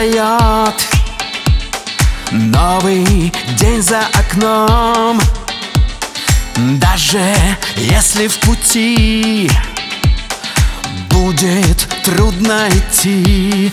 встает, новый день за окном. Даже если в пути будет трудно идти,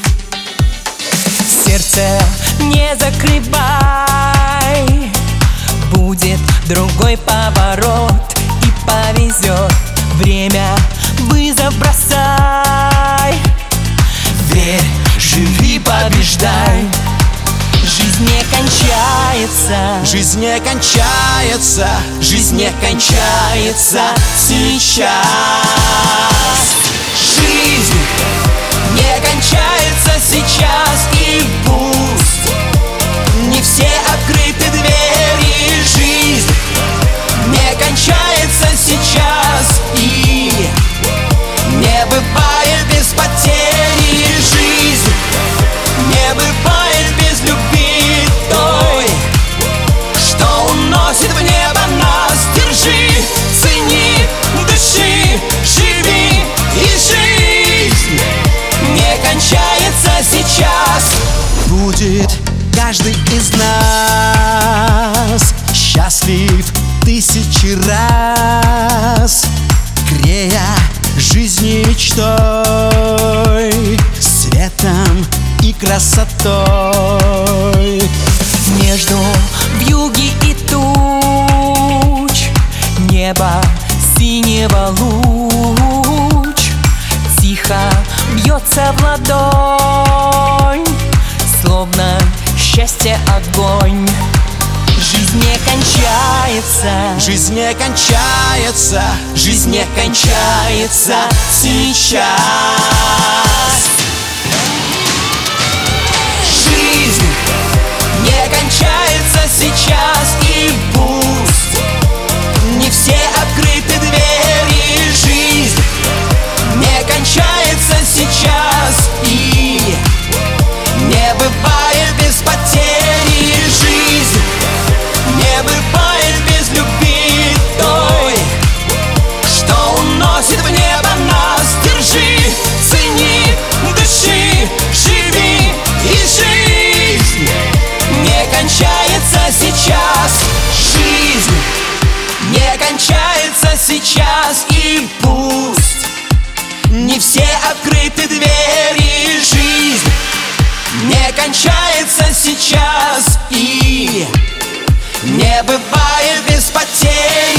сердце не закрывай, будет другой поворот и повезет. Время вызов бросай, верь, живи, побеждай. Жизнь не кончается, жизнь не кончается, жизнь не кончается сейчас. Жизнь не кончается сейчас, и пусть не все открыты двери. Жизнь не кончается сейчас, и не бывает без потери. Жизнь не бывает без любви той, что уносит в небо нас. Держи, цени, дыши, живи, и жизнь не кончается сейчас. Будет каждый из нас счастлив тысячи раз, грея жизни мечтой, светом и красотой. Между вьюги и туч небо синего луч тихо бьется в ладонь, словно счастье огонь. Жизнь не кончается, жизнь не кончается, жизнь не кончается сейчас. Жизнь не кончается сейчас, и пусть не все открыты двери. Жизнь не кончается сейчас, и не бывает без потери. Жизнь не бывает без любви той, что уносит в небо нас. Держи, цени, дыши, живи, и жизнь не кончается сейчас. Жизнь не кончается сейчас, и пусть не все открыты двери. Жизнь не кончается сейчас, и не бывает без потерь.